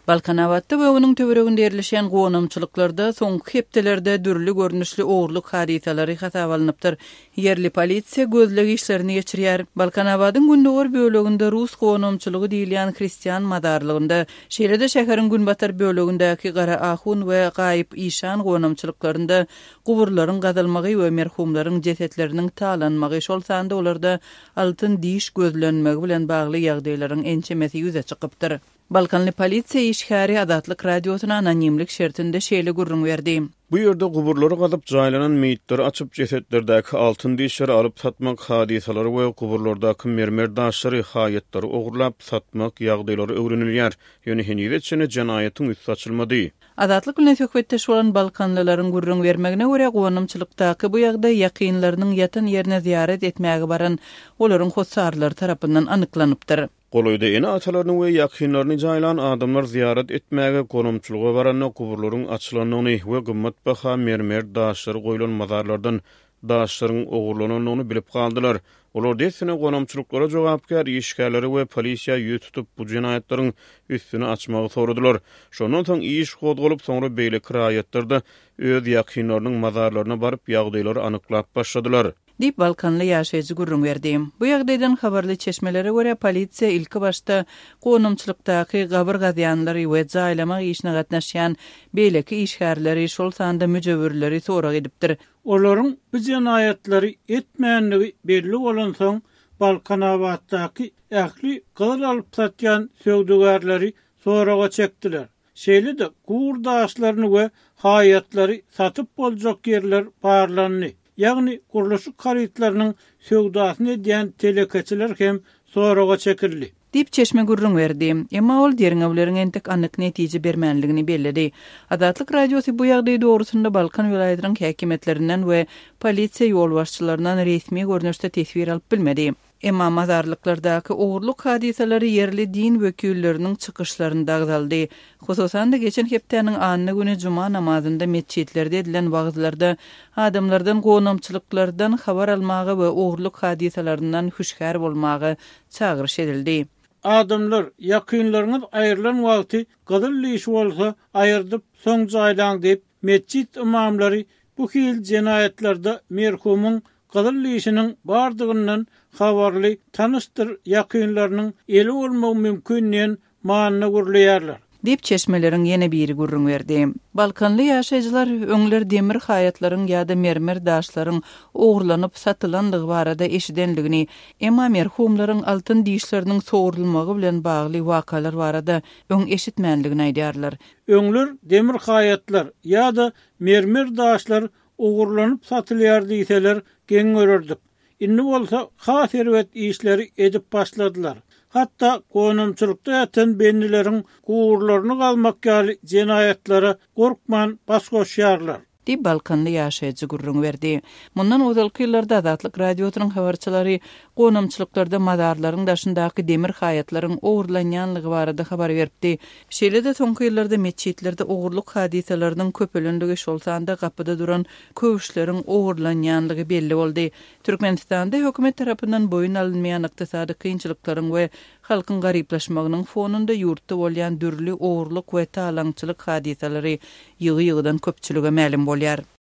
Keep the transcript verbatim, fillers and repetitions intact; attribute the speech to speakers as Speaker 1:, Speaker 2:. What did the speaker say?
Speaker 1: Balkanavatda we onun töwereginde yerleşen gownamçylyklarda soňky hepdelerde dürli görnüşli oğurluk hadisalary hasaba alınıpdyr. Yerli polisiýa gözlegi işlerini geçirýär. Balkanawadyň gündöwer böleginde Rus gownamçylygy diýilýän Hristiýan madarlygynda, şeýlede şäheriň günbatar bölegindäki Gara Ahun we Gaýyp İşan gownamçylyklarynda guburlaryň gazalmagy we merhumlaryň jesetleriniň talanmagy şol sanda olarda altyn diş gözlenmegi bilen bagly ýagdaýlaryň ençemesi ýüze çykypdyr. Balkanly polisiýa işgäri Adatlyk radiosyna anonimlik şertinde şeýle gurrun berdi.
Speaker 2: Bu ýerde guburlary gazyp jaýlanan meýitleri açyp jesetlerdäki altyn dişleri alyp satmak hadisalary we guburlardaky mermer daşlary haýatlary ogurlap satmak ýagdaýlary öwrenilýär. Ýöne henüýetçe jinayatyň üstü açylmady.
Speaker 1: Adatlyk bilen söhbetdeş bolan Balkanlylaryň gurrun bermegine görä gownamçylykdaky bu ýagdaý ýakynlarynyň ýatan ýerine ziyaret etmäge baran olaryň hossarlary tarapyndan anyklanypdyr.
Speaker 2: Goloyda ene atalaryny we ýakynlaryny jaýlan adamlar ziyaret etmäge gownamçylyga baranyň guburlaryň açylanyny we gymmat baha mermer daşlary goýulan mazarlardan daşlaryň ogurlananyny bilip kaldylar. Olar desine gownamçylyklara jogapkar işgärleri we polisiýa ýüz tutup bu jinayetlaryň üstüni açmagy soradylar. Şondan soň iş gozgolup soňra beýle kiraýatlarda öz ýakynlarynyň mazarlaryna baryp ýagdaýlary anyklap başladylar.
Speaker 1: Dip Balkanly ýaşaýjy gurrun berdi. Bu ýagdaýdan habarly çeşmelere görä polisiýa ilki başda gownamçylykdaky gabyr gazýanlary we jaýlamak işine gatnaşýan beýleki işgärleri şol sanda müjewirleri sorak edipdir.
Speaker 3: Olaryň bu jinaýatlary etmänligi belli bolan soň Balkanawatdaky ähli galar alyp satýan söwdügärleri soraga çekdiler. Şeýle-de gurdaşlaryny we haýatlary satyp boljak ýerler barlandy. Ýagny guruluşyk haritlarynyň söwdasyny edýän telekeçiler hem soraga çekildi.
Speaker 1: Dip çeşme gurrun berdi. Emma ol derňewleriň entek anyk netije bermänligini belledi. Adatlyk radiosy bu ýagdaý dogrusynda Balkan vilayatynyň häkimetlerinden we polisiýa ýolbaşçylaryndan resmi görnüşde tesbir alyp bilmedi. Emma mazarlyklardaky ogurluk hadisalary yerli din wekilleriniň çykyşlarynda agzaldy. Hususan da geçen hepdeniň anyny güni juma namazynda mesçitlerde edilen wagtlarda adamlardan gownamçylyklardan habar almagy we ogurluk hadisalaryndan huşgär bolmagy çagyryş edildi.
Speaker 3: Adamlar ýakynlaryňyz aýrylan wagty gadyl iş bolsa aýyrdyp soň jaýlan diýip mesçit imamlary bu hil jinaýatlarda merhumyň gadyl işiniň bardygyndan habarly tanışdyr ýakynlarynyň eli bolmagy mümkinliğin maňyna gurulýarlar.
Speaker 1: Dip çeşmeleriň ýene biri gurrun berdi. Balkanly ýaşaýjylar öňler demir haýatlaryň ýa-da mermer daşlaryň ogurlanyp satylandygy barada eşidenligini, emma merhumlaryň altyn dişleriniň soğurulmagy bilen bagly wakalar barada öň eşitmänligini aýdýarlar.
Speaker 3: Öňler demir haýatlar ýa-da mermer daşlar ogurlanyp satylýar diýseler geň görürdik. Inni bolsa has serwet işleri edip başladylar. Hatta gownamçylykda ýatan benileriň gurularyny galmak ýaly jinaýatlara gorkman baş goşýarlar.
Speaker 1: Dip Balkanly ýaşaýjy gurrun berdi. Mundan ozalky ýyllarda Adatlyk radiosynyň habarçylary gownamçylyklarda madarlaryň daşyndaky demir haýatlaryň ogurlanýanlygy barada habar beripdi. Şeýle-de soňky ýyllarda mesçitlerde ogurluk hadisalarynyň köpelendigi şol sanda gapyda duran köwüşleriň ogurlanýanlygy belli boldy. Türkmenistanda hökümet tarapyndan boyun alınmayan ykdysady kynçylyklaryň we halkyň garyplaşmagynyň fonunda ýurtda bolýan dürli ogurluk we talaňçylyk hadisalary ýygy-ýygydan köpçülüge ma'lum bolýar.